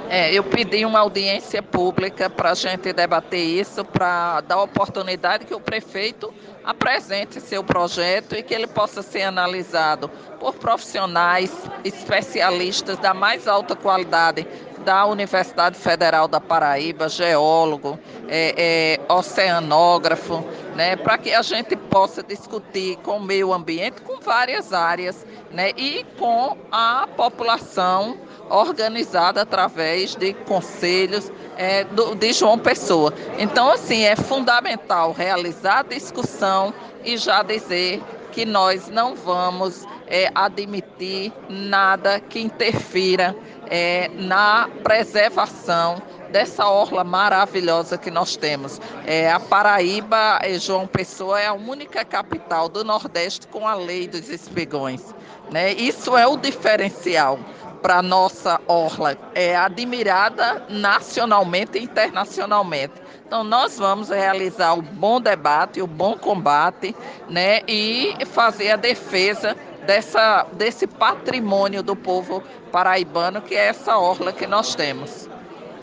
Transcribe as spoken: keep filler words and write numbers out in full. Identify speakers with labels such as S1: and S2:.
S1: É, eu pedi uma audiência pública para a gente debater isso, para dar oportunidade que o prefeito apresente seu projeto e que ele possa ser analisado por profissionais especialistas da mais alta qualidade da Universidade Federal da Paraíba, geólogo, é, é, oceanógrafo, né, para que a gente possa discutir com o meio ambiente, com várias áreas, né, e com a população organizada através de conselhos é, do, de João Pessoa. Então, assim, é fundamental realizar a discussão e já dizer que nós não vamos é, admitir nada que interfira é, na preservação dessa orla maravilhosa que nós temos. É, a Paraíba, é, João Pessoa, é a única capital do Nordeste com a lei dos espigões, né? Isso é o diferencial para a nossa orla, é admirada nacionalmente e internacionalmente. Então, nós vamos realizar o bom debate, o bom combate, né, e fazer a defesa dessa, desse patrimônio do povo paraibano, que é essa orla que nós temos.